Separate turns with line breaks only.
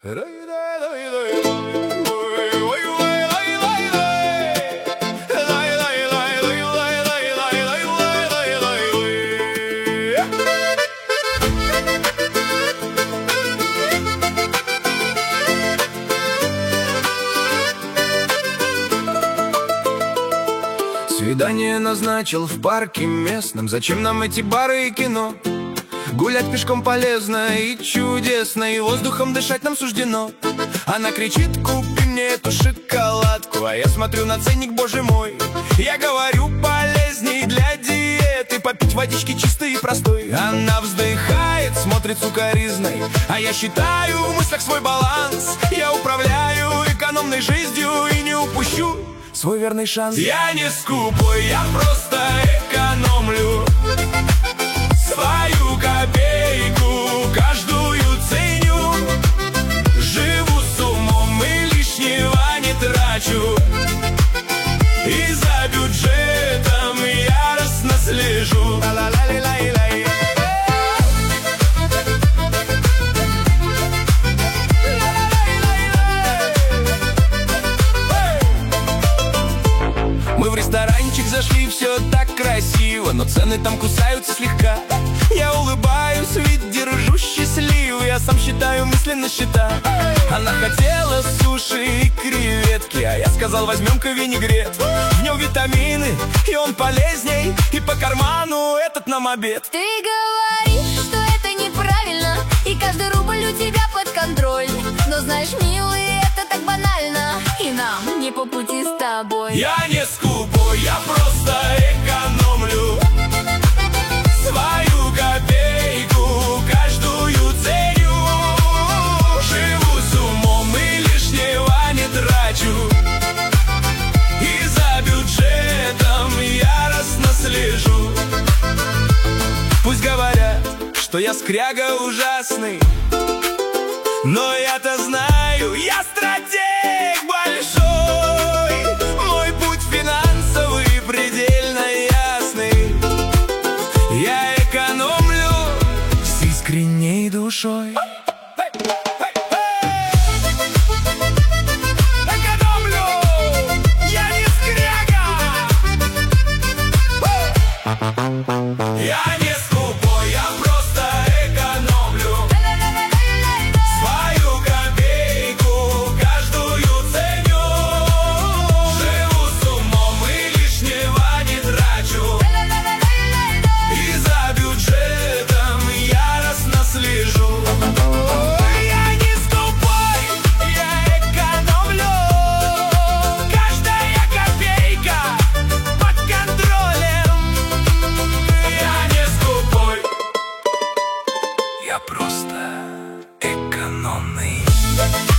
Свидание назначил в парке местном. Зачем нам эти бары и кино? Гулять пешком полезно и чудесно, и воздухом дышать нам суждено. Она кричит: купи мне эту шоколадку. А я смотрю на ценник, боже мой. Я говорю: полезней для диеты попить водички чистой и простой. Она вздыхает, смотрит сукоризной, а я считаю в мыслях свой баланс. Я управляю экономной жизнью и не упущу свой верный шанс. Я не скупой, я просто экономлю свою копейку, каждую ценю. Живу с умом и лишнего не трачу, и за бюджетом яростно слежу. Мы в ресторанчик зашли, все так красиво, но цены там кусаются слегка. Я улыбаюсь, ведь держу счастливый, я сам считаю мысленно счета. Она хотела суши и креветки, а я сказал: возьмем-ка винегрет. В нем витамины, и он полезней, и по карману этот нам обед.
Ты говоришь, что это неправильно, и каждый рубль у тебя под контроль. Но знаешь, милый, это так банально, и нам не по пути с тобой.
Я не скупой, я просто экономлю свою копейку, каждую ценю. Живу с умом и лишнего не трачу, и за бюджетом яростно слежу. Пусть говорят, что я скряга ужасный, но я-то знаю, я стратег большой. Мой путь финансовый предельно ясный. Я экономлю с искренней душой. Экономлю, я не скряга. Я не скупой, я просто экономлю свою копейку, каждую ценю. Живу с умом и лишнего не трачу, и за бюджетом яростно слежу. Я не скупой, я экономлю, каждая копейка под контролем. Я не скупой, я просто экономный.